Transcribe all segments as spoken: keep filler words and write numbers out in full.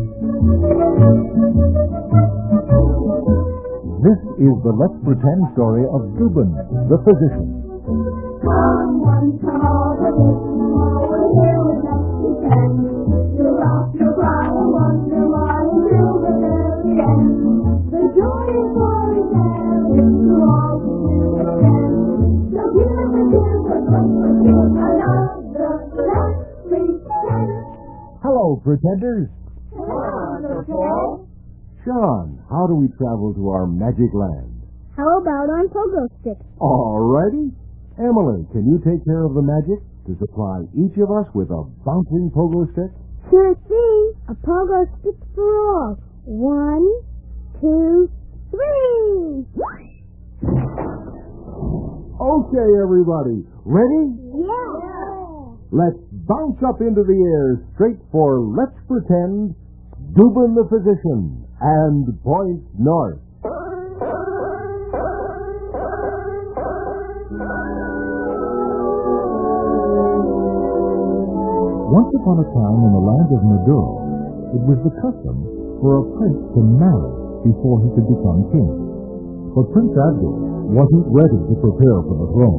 This is the Let's Pretend story of Dubin, the physician. Come one, come over this, come over here with Let's Pretend. You laugh, you cry, and wonder why until the very end. The joy is always there, if you all will pretend. So give it, give it, but give another Let's Pretend. Hello, pretenders. Hello, Uncle Sean, how do we travel to our magic land? How about on pogo sticks? All righty. Emily, can you take care of the magic to supply each of us with a bouncing pogo stick? Sure thing. A pogo stick for all. One, two, three. Okay, everybody. Ready? Yeah. Let's bounce up into the air straight for Let's Pretend, Dubin the physician, and point north. Once upon a time in the land of Maduro, it was the custom for a prince to marry before he could become king. But Prince Abdul wasn't ready to prepare for the throne.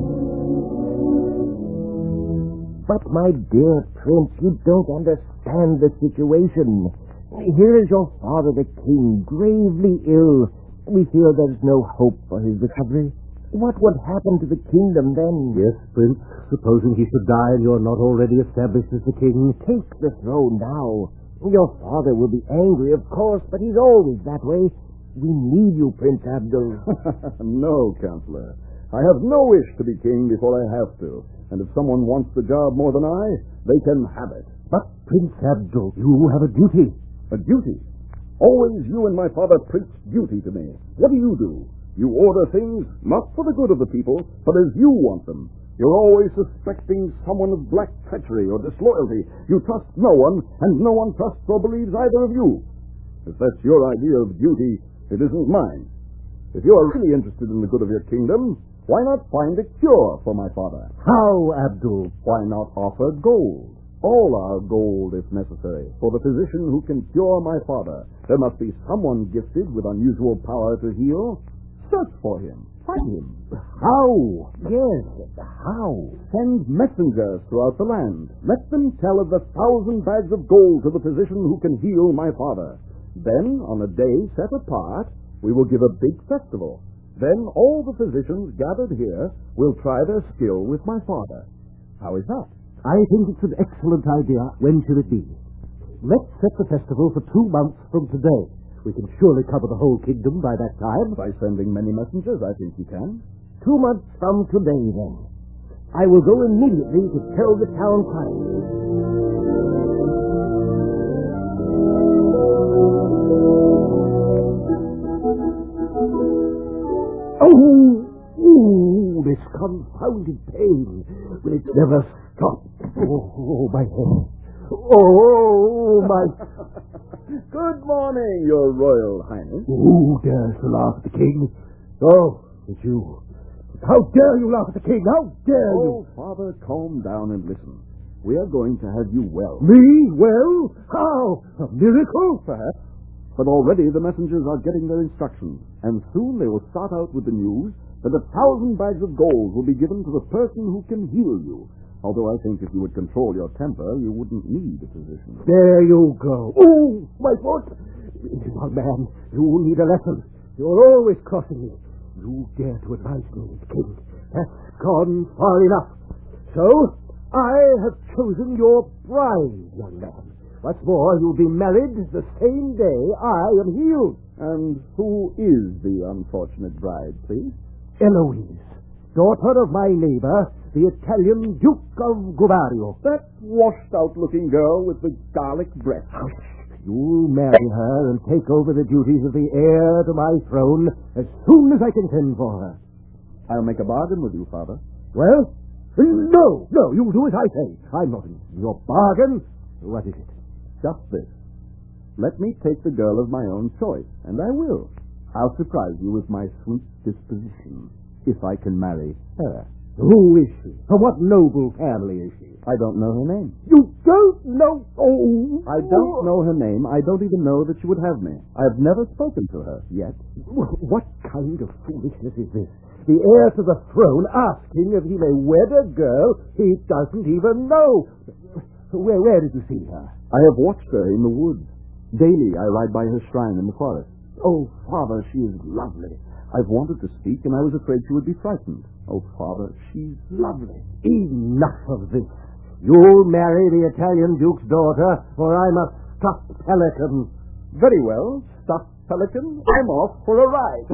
But, my dear Prince, you don't understand the situation. Here is your father, the king, gravely ill. We fear there's no hope for his recovery. What would happen to the kingdom then? Yes, Prince. Supposing he should die and you're not already established as the king. Take the throne now. Your father will be angry, of course, but he's always that way. We need you, Prince Abdul. No, Counselor. I have no wish to be king before I have to. And if someone wants the job more than I, they can have it. But, Prince Abdul, you have a duty. A duty? Always you and my father preach duty to me. What do you do? You order things, not for the good of the people, but as you want them. You're always suspecting someone of black treachery or disloyalty. You trust no one, and no one trusts or believes either of you. If that's your idea of duty, it isn't mine. If you are really interested in the good of your kingdom, why not find a cure for my father? How, Abdul? Why not offer gold? All our gold, if necessary, for the physician who can cure my father. There must be someone gifted with unusual power to heal. Search for him. Find him. How? Yes, how? Send messengers throughout the land. Let them tell of the thousand bags of gold to the physician who can heal my father. Then, on a day set apart, we will give a big festival. Then all the physicians gathered here will try their skill with my father. How is that? I think it's an excellent idea. When should it be? Let's set the festival for two months from today. We can surely cover the whole kingdom by that time. By sending many messengers, I think you can. Two months from today, then. I will go immediately to tell the town crier. Oh, ooh, this confounded pain. Will it never stop? Oh, oh my head. Oh, my... Good morning, Your Royal Highness. Who dares to laugh at the king? Oh, it's you. How dare you laugh at the king? How dare oh, you? Oh, Father, calm down and listen. We are going to have you well. Me? Well? How? A miracle? Perhaps. But already the messengers are getting their instructions, and soon they will start out with the news that a thousand bags of gold will be given to the person who can heal you. Although I think if you would control your temper, you wouldn't need a physician. There you go. Oh, my foot! Young man, you need a lesson. You're always crossing me. You dare to advise me as king. That's gone far enough. So, I have chosen your bride, young man. What's more, you'll be married the same day I am healed. And who is the unfortunate bride, please? Eloise, daughter of my neighbor, the Italian Duke of Guvario. That washed-out-looking girl with the garlic breath. You'll marry her and take over the duties of the heir to my throne as soon as I can send for her. I'll make a bargain with you, Father. Well, no, no, you'll do as I say. I'm not in your bargain. What is it? Just this. Let me take the girl of my own choice, and I will. I'll surprise you with my sweet disposition, if I can marry her. Who is she? From what noble family is she? I don't know her name. You don't know? Oh. I don't know her name. I don't even know that she would have me. I've never spoken to her yet. What kind of foolishness is this? The heir to the throne asking if he may wed a girl he doesn't even know. Where, where did you see her? I have watched her in the woods. Daily I ride by her shrine in the forest. Oh, Father, she is lovely. I've wanted to speak, and I was afraid she would be frightened. Oh, Father, she's lovely. Enough of this. You'll marry the Italian Duke's daughter, or I'm a stuffed pelican. Very well, stuffed pelican. I'm off for a ride.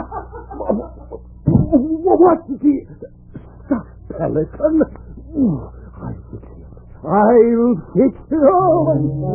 What is he? Stuffed pelican? I'll fix it. I'll fix it all.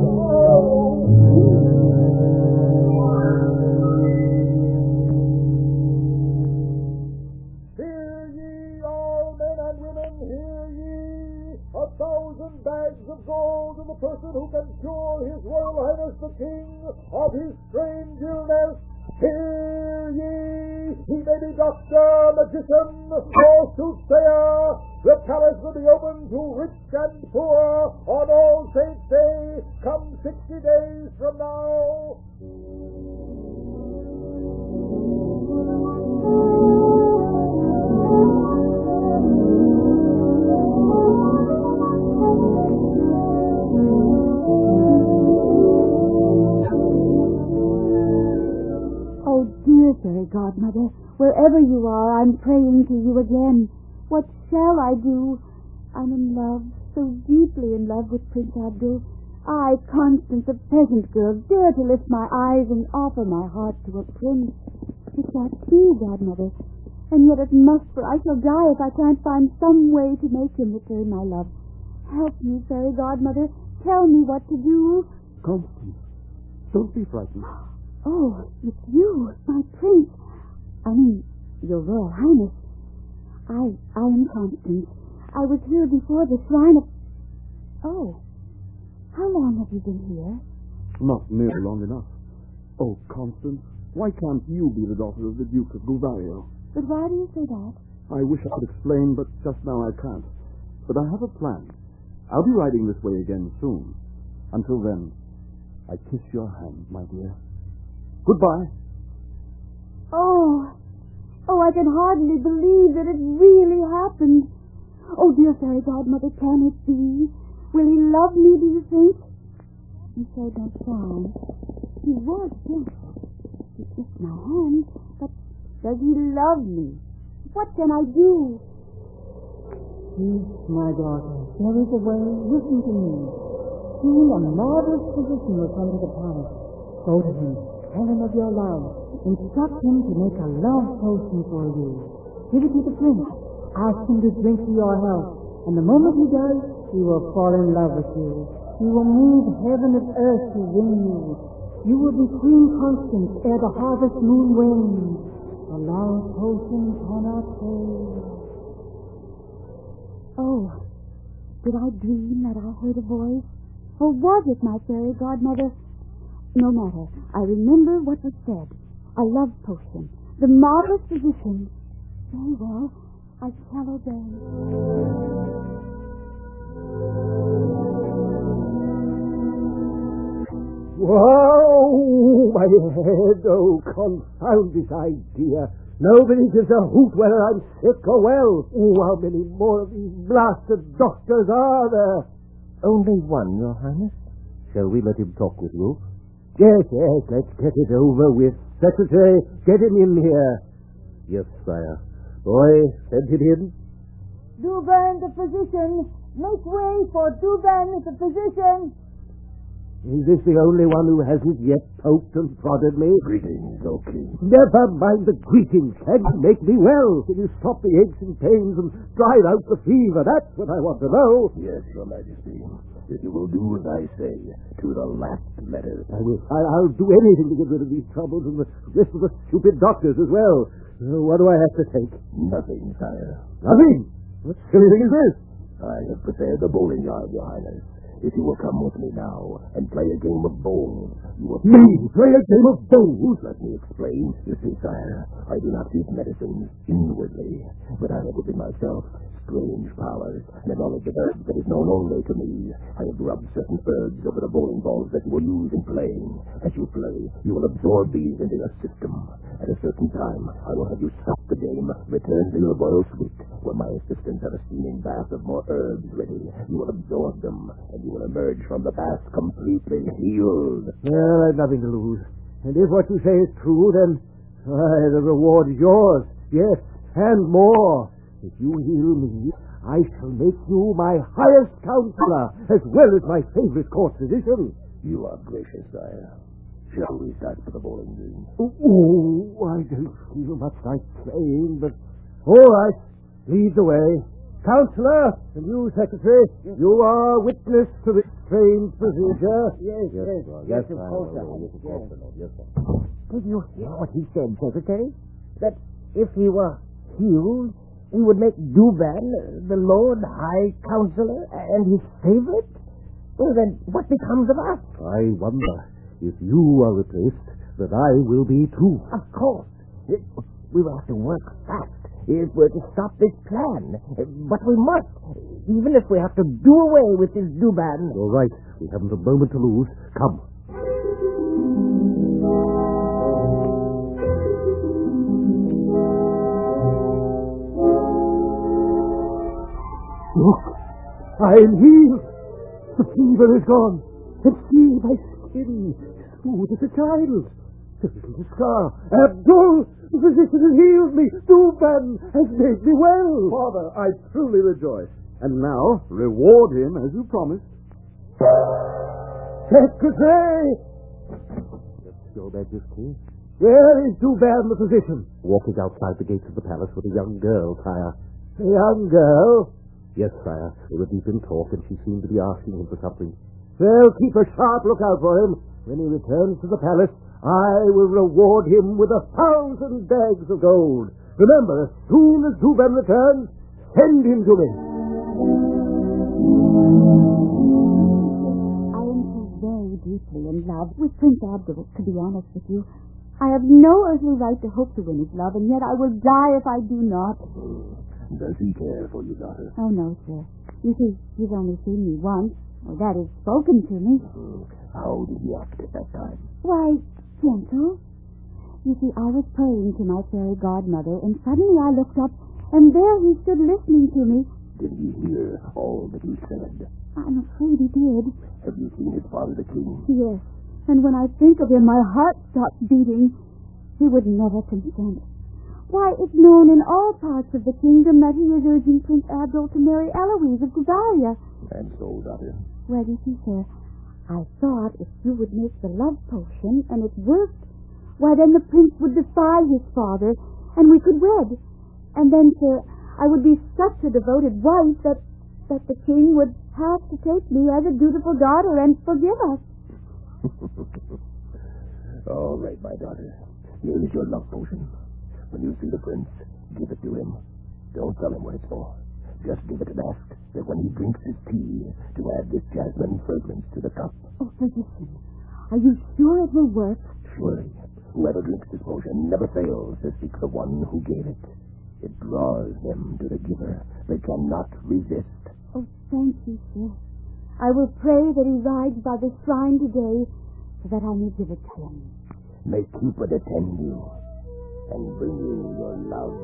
A thousand bags of gold to the person who can cure His Royal Highness the King of his strange illness. Hear ye! He may be doctor, magician, or soothsayer. The palace will be open to rich and poor on All Saints' Day, come sixty days from now. Dear Fairy Godmother, wherever you are, I'm praying to you again. What shall I do? I'm in love, so deeply in love with Prince Abdul. I, Constance, a peasant girl, dare to lift my eyes and offer my heart to a prince. It can't be, Godmother, and yet it must, for I shall die if I can't find some way to make him return my love. Help me, Fairy Godmother. Tell me what to do. Constance, don't be frightened. Oh, it's you, my prince. I mean, your Royal Highness. I, I am Constance. I was here before the shrine of... Oh, how long have you been here? Not nearly long enough. Oh, Constance, why can't you be the daughter of the Duke of Gulvario? But why do you say that? I wish I could explain, but just now I can't. But I have a plan. I'll be riding this way again soon. Until then, I kiss your hand, my dear. Goodbye. Oh, oh, I can hardly believe that it really happened. Oh, dear Fairy Godmother, can it be? Will he love me, do you think? He said no sign. He was gentle. He kissed my hand, but does he love me? What can I do? Yes, my daughter, there is a way. Listen to me. Soon a marvelous physician will come to the palace. Go to him. Tell him of your love. Instruct him to make a love potion for you. Give it to the prince. Ask him to drink to your health. And the moment he does, he will fall in love with you. He will move heaven and earth to win you. You will be Queen Constance ere the harvest moon wanes. The love potion cannot fail. Oh, did I dream that I heard a voice? Or was it my Fairy Godmother? No matter. I remember what was said. A love potion. The marvelous physician. Very well. I shall obey. Whoa! My head. Oh, confound this idea. Nobody gives a hoot whether I'm sick or well. Oh, how many more of these blasted doctors are there? Only one, Your Highness. Shall we let him talk with you? Yes, yes, let's get it over with. Secretary, get him in here. Yes, sire. Boy, send him in. Douban, the physician. Make way for Douban, the physician. Is this the only one who hasn't yet poked and prodded me? Greetings, O King. Never mind the greetings. Can you make me well? Can you stop the aches and pains and drive out the fever? That's what I want to know. Yes, Your Majesty. If you will do as I say, to the last letter. I will. I, I'll do anything to get rid of these troubles and the rest of the stupid doctors as well. Uh, what do I have to take? Nothing, sire. Nothing? What silly thing is this? I have prepared the bowling yard, Your Highness. If you will come with me now and play a game of bowls, you will... Me? Play a game of bowls? Let me explain. You see, sire, I do not use medicines inwardly, but I have within myself strange powers and a knowledge of herbs that is known only to me. I have rubbed certain herbs over the bowling balls that you will use in playing. As you play, you will absorb these into your system. At a certain time, I will have you stop the game, return to your royal suite, where my assistants have a steaming bath of more herbs ready. You will absorb them, and you will emerge from the bath completely healed. Well, I've nothing to lose. And if what you say is true, then why, the reward is yours. Yes, and more. If you heal me, I shall make you my highest counselor, as well as my favorite court physician. You are gracious, sire. Shall we start for the bowling green? Oh, I don't feel much like playing, but... All right, lead the way. Counselor, and you, secretary, yes. You are witness to this strange procedure. Yes, yes, yes, yes, of course, sir. Yes, sir. Did you hear what he said, secretary? That if he were healed, he would make Douban the Lord High Counselor and his favorite? Well, then, what becomes of us? I wonder, if you are replaced, that I will be too. Of course. We will have to work fast if we're to stop this plan. But we must, even if we have to do away with this Douban. You're right. We haven't a moment to lose. Come. Look, I'm healed. The fever is gone. And see my skin, smooth as a child's. There isn't a scar. Abdul, the physician has healed me. Douban has made me well. Father, I truly rejoice. And now, reward him as you promised. Secretary! Yes, Your Majesty. Where is Douban, the physician? Walking outside the gates of the palace with a young girl, sire. A young girl? Yes, sire. They were deep in talk, and she seemed to be asking him for something. Well, keep a sharp lookout for him. When he returns to the palace, I will reward him with a thousand bags of gold. Remember, as soon as Douban returns, send him to me. I am so very deeply in love with Prince Abdul, to be honest with you. I have no earthly right to hope to win his love, and yet I will die if I do not. Does he care for you, daughter? Oh, no, sir. You see, he's only seen me once. Well, that is spoken to me. How did he act at that time? Why, gentle. You see, I was praying to my fairy godmother, and suddenly I looked up, and there he stood listening to me. Did he hear all that you said? I'm afraid he did. Have you seen his father, the king? Yes, and when I think of him, my heart stops beating. He would never consent. Why, it's known in all parts of the kingdom that he is urging Prince Abdul to marry Eloise of Cazaria. And so, daughter? Well, you see, sir, I thought if you would make the love potion, and it worked, why, then the prince would defy his father, and we could wed. And then, sir, I would be such a devoted wife that, that the king would have to take me as a dutiful daughter and forgive us. All right, my daughter. Here is your love potion. When you see the prince, give it to him. Don't tell him what it's for. Just give it and ask that when he drinks his tea, to add this jasmine fragrance to the cup. Oh, physician, are you sure it will work? Surely. Whoever drinks this potion never fails to seek the one who gave it. It draws them to the giver. They cannot resist. Oh, thank you, sir. I will pray that he rides by the shrine today so that I may give it to him. May Cupid attend you and bring you your love.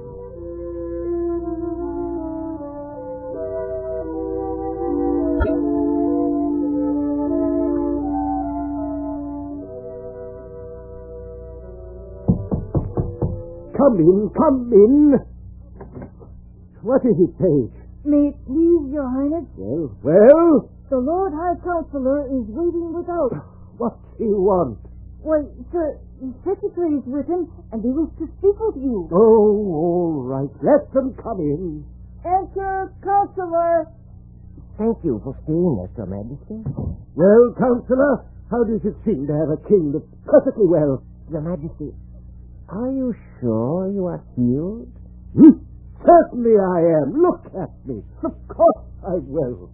Come in, come in. What is it, Page? May it please your highness? Well, well? The Lord High Counselor is waiting without. What's he want? Why, sir, the secretary is with him, and he wishes to speak with you. Oh, all right. Let them come in. Enter, Counselor. Thank you for seeing us, Your Majesty. Well, Counselor, how does it seem to have a king that's perfectly well? Your Majesty, are you sure you are healed? Hmm? Certainly I am. Look at me. Of course I'm well.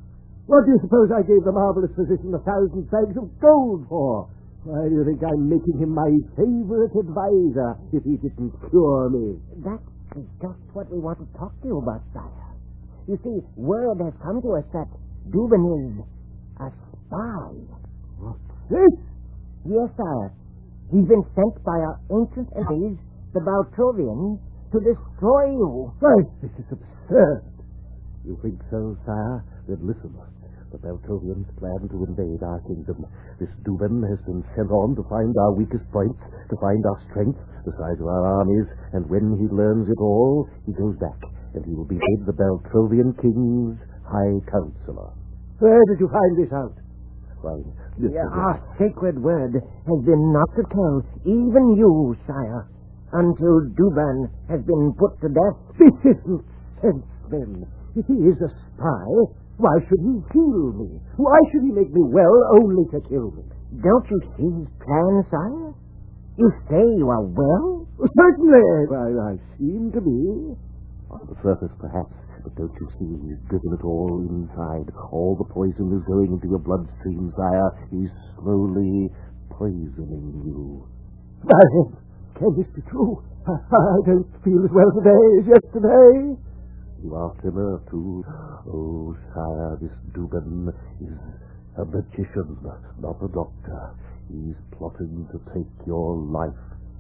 What do you suppose I gave the marvelous physician a thousand bags of gold for? Why do you think I'm making him my favorite advisor if he didn't cure me? That is just what we want to talk to you about, sire. You see, word has come to us that Dubin is a spy. What's this? Yes, sire. He's been sent by our ancient enemies, the Baltrovians, to destroy you. Why, this is absurd. You think so, sire? Then listen. The Baltrovians plan to invade our kingdom. This Dubin has been sent on to find our weakest points, to find our strength, the size of our armies, and when he learns it all, he goes back, and he will be made the Baltrovian king's high counselor. Where did you find this out? Fine. Yeah, our sacred word has been not to tell even you, sire, until Duban has been put to death. This isn't sense, then. If he is a spy, why should he heal me? Why should he make me well only to kill me? Don't you see his plan, sire? You say you are well? Certainly. Why, I seem to be. On the surface, perhaps, but don't you see he's driven it all inside? All the poison is going into your bloodstream, sire. He's slowly poisoning you. Why, can this be true? I, I don't feel as well today as yesterday. You are thinner, too. Oh, sire, this Dubin is a magician, not a doctor. He's plotting to take your life.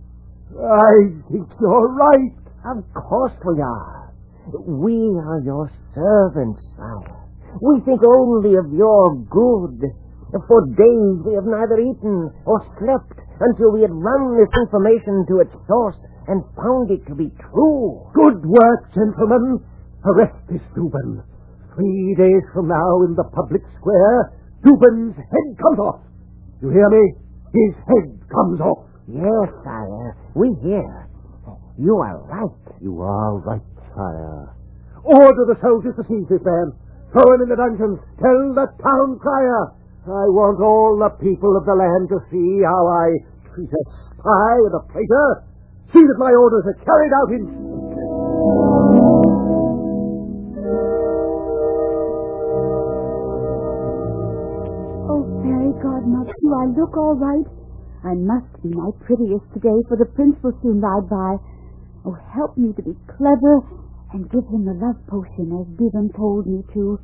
I think you're right. Of course we are. We are your servants, sire. We think only of your good. For days we have neither eaten or slept until we had run this information to its source and found it to be true. Good work, gentlemen. Arrest this Dubin. Three days from now in the public square, Dubin's head comes off. You hear me? His head comes off. Yes, sire, we hear. You are right. You are right, sire. Order the soldiers to seize this man. Throw him in the dungeon. Tell the town crier. I want all the people of the land to see how I treat a spy and a traitor. See that my orders are carried out in... Godmother, do I look all right? I must be my prettiest today, for the prince will soon ride by. Oh, help me to be clever and give him the love potion as Dubin told me to.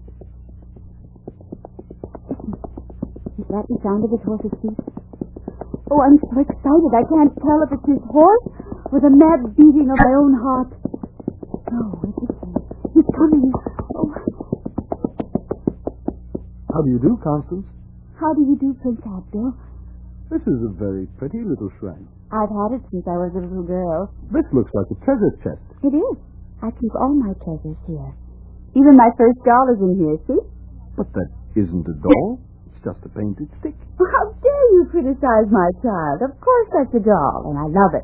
Is that the sound of his horse's feet? Oh, I'm so excited I can't tell if it's his horse or the mad beating of my own heart. No, it isn't. He's coming. Oh. How do you do, Constance? How do you do, Prince Abdul? This is a very pretty little shrine. I've had it since I was a little girl. This looks like a treasure chest. It is. I keep all my treasures here. Even my first doll is in here, see? But that isn't a doll. It's just a painted stick. Well, how dare you criticize my child? Of course that's a doll, and I love it.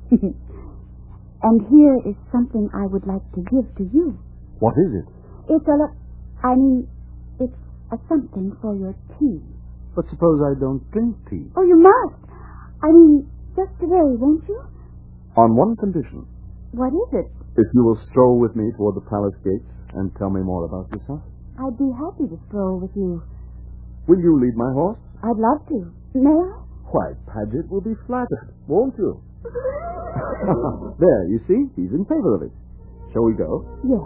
And here is something I would like to give to you. What is it? It's a... Lo- I mean, it's a something for your tea. But suppose I don't drink tea? Oh, you must. I mean, just today, won't you? On one condition. What is it? If you will stroll with me toward the palace gates and tell me more about yourself. I'd be happy to stroll with you. Will you lead my horse? I'd love to. May I? Why, Paget will be flattered, won't you? There, you see, he's in favor of it. Shall we go? Yes.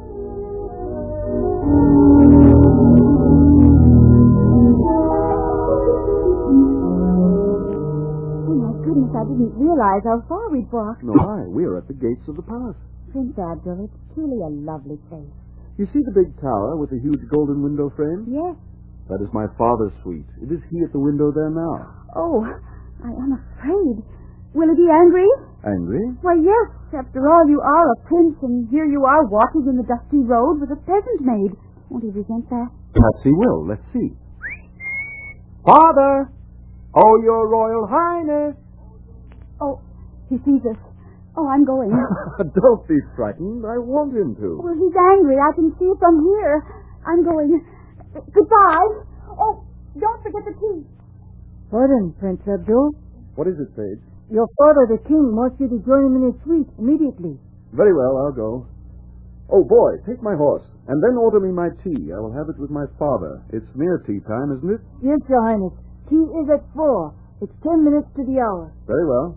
Goodness, I didn't realize how far we'd walked. No, I. We're at the gates of the palace. Prince Abdul, it's truly a lovely place. You see the big tower with the huge golden window frame? Yes. That is my father's suite. It is he at the window there now. Oh, I am afraid. Will he be angry? Angry? Why, yes. After all, you are a prince, and here you are walking in the dusty road with a peasant maid. Won't he resent that? Perhaps he will. Let's see. Father! Oh, your Royal Highness! Oh, he sees us. Oh, I'm going. Don't be frightened. I want him to. Well, he's angry. I can see it from here. I'm going. Goodbye. Oh, don't forget the key. Pardon, Prince Abdul. What is it, Paige? Your father, the king, wants you to join him in his suite immediately. Very well, I'll go. Oh, boy, take my horse. And then order me my tea. I will have it with my father. It's near tea time, isn't it? Yes, Your Highness. Tea is at four. It's ten minutes to the hour. Very well.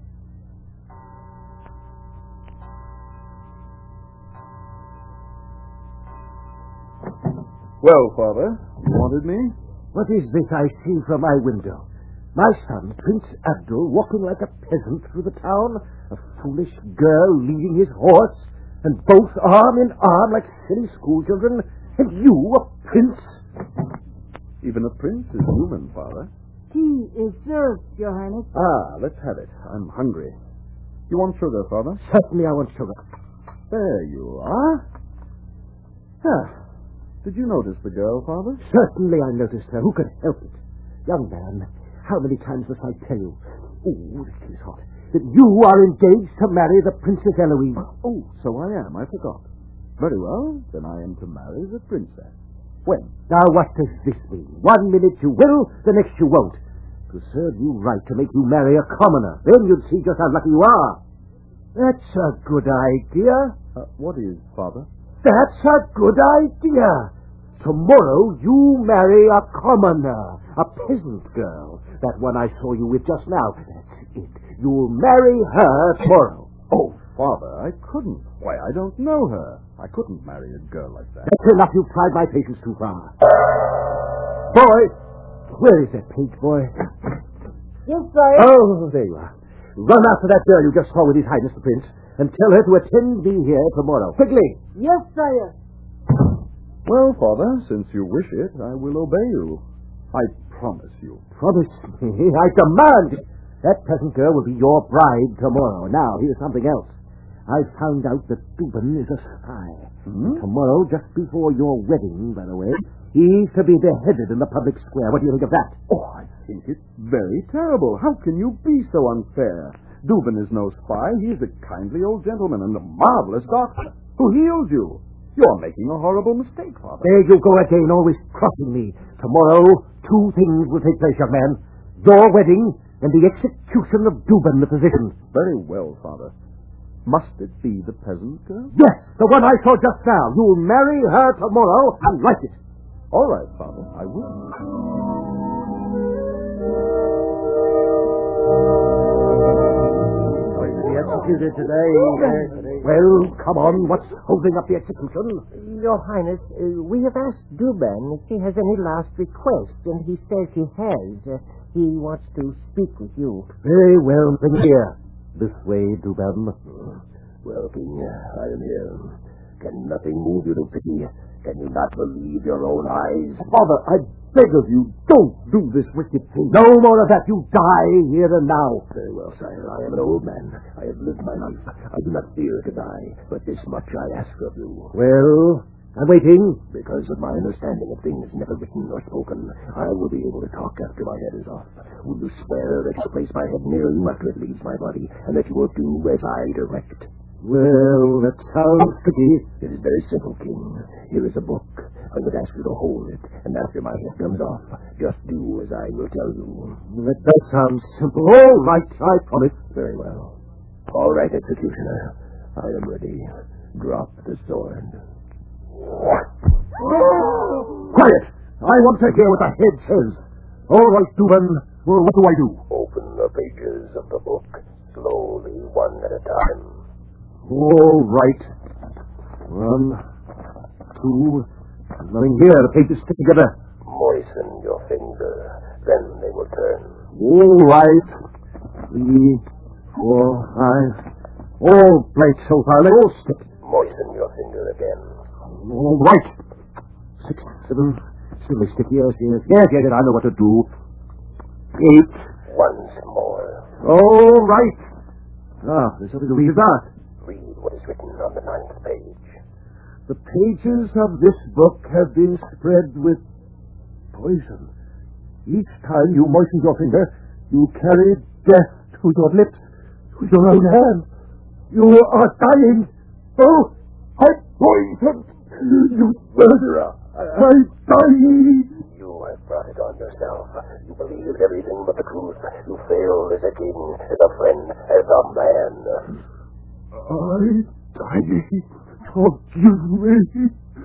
Well, Father, you wanted me? What is this I see from my window? My son, Prince Abdul, walking like a peasant through the town, a foolish girl leading his horse, and both arm in arm like silly schoolchildren, and you, a prince? Even a prince is human, Father. Tea is served, Your Highness. Ah, let's have it. I'm hungry. You want sugar, Father? Certainly I want sugar. There you are. Ah, did you notice the girl, Father? Certainly I noticed her. Who could help it? Young man, how many times must I tell you? Oh, this tea is hot. That you are engaged to marry the Princess Eloise. Oh, so I am. I forgot. Very well. Then I am to marry the princess. When? Now, what does this mean? One minute you will, the next you won't. To serve you right to make you marry a commoner. Then you'd see just how lucky you are. That's a good idea. Uh, what is, Father? That's a good idea. Tomorrow you marry a commoner, a peasant girl. That one I saw you with just now. That's it. You'll marry her tomorrow. Oh, Father, I couldn't. Why, I don't know her. I couldn't marry a girl like that. That's enough. You've tried my patience too far. Boy! Where is that page boy? Yes, sire. Oh, there you are. Run after that girl you just saw with His Highness the Prince and tell her to attend me here tomorrow. Quickly! Yes, sire. Well, Father, since you wish it, I will obey you. I promise you. Promise me? I demand it. That peasant girl will be your bride tomorrow. Now, here's something else. I've found out that Dubin is a spy. Hmm? Tomorrow, just before your wedding, by the way, he's to be beheaded in the public square. What do you think of that? Oh, I think it's very terrible. How can you be so unfair? Dubin is no spy. He's a kindly old gentleman and a marvelous doctor who heals you. You're making a horrible mistake, Father. There you go again, always crossing me. Tomorrow, two things will take place, young man. Your wedding and the execution of Dubin, the physician. Very well, Father. Must it be the peasant girl? Yes, the one I saw just now. You'll marry her tomorrow and like it. All right, Father, I will. Going to be executed today. Well, come on. What's holding up the execution? Your Highness, uh, we have asked Duban if he has any last request, and he says he has. Uh, he wants to speak with you. Very well, then here. This way, Duban. Well, King, I am here. Can nothing move you to pity? Can you not believe your own eyes? Father, I beg of you, don't do this wicked thing. No more of that. You die here and now. Very well, sire. I am an old man. I have lived my life. I do not fear to die, but this much I ask of you. Well, I'm waiting. Because of my understanding of things never written or spoken, I will be able to talk after my head is off. Will you swear that you will place my head near you after it leaves my body, and that you will do as I direct? Well, that sounds tricky. It is very simple, King. Here is a book. I would ask you to hold it, and after my head comes off, just do as I will tell you. That does sound simple. All right, I promise. Very well. All right, executioner. I am ready. Drop the sword. Quiet! I want to hear what the head says. All right, Dubin. Well, what do I do? Open the pages of the book, slowly, one at a time. All right. One, two, nothing here. The pages stick together. Moisten your finger, then they will turn. All right. Three, four, five. All blank so far. Let all stick. Moisten your finger again. All right. Six, seven. Still they stick. Yes, yes, yes, yes. I know what to do. Eight. Once more. All right. Ah, there's something to read about. Read what is written on the ninth page. The pages of this book have been spread with poison. Each time you moisten your finger, you carry death to your lips with your own hand. You are dying. Oh, I'm poisoned. You murderer. I'm dying. You have brought it on yourself. You believed everything but the truth. You failed as a king, as a friend, as a man. I'm dying. Forgive me.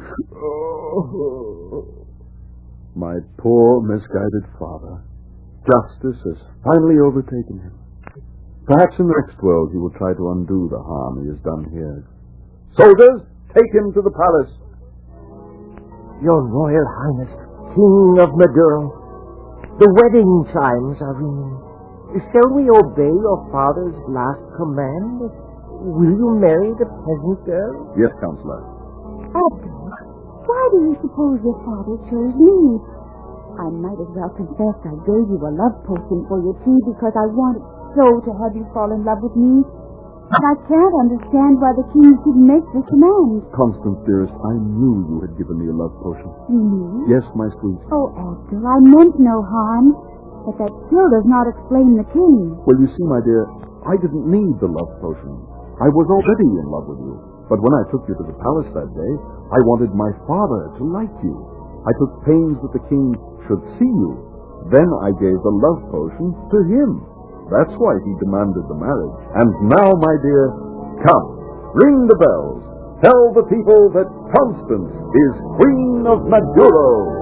Oh, my poor, misguided father. Justice has finally overtaken him. Perhaps in the next world he will try to undo the harm he has done here. Soldiers, take him to the palace. Your Royal Highness, King of Maduro, the wedding chimes are ringing. Shall we obey your father's last command? Will you marry the peasant girl? Yes, Counselor. Abdul, why do you suppose your father chose me? I might as well confess I gave you a love potion for your tea because I wanted so to have you fall in love with me. But I can't understand why the king should make this command. Constance, dearest, I knew you had given me a love potion. You knew? Yes, my sweet. Oh, Abdul, I meant no harm. But that still does not explain the king. Well, you see, my dear, I didn't need the love potion. I was already in love with you. But when I took you to the palace that day, I wanted my father to like you. I took pains that the king should see you. Then I gave the love potion to him. That's why he demanded the marriage. And now, my dear, come, ring the bells. Tell the people that Constance is Queen of Maduro.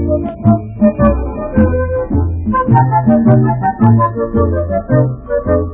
Thank you.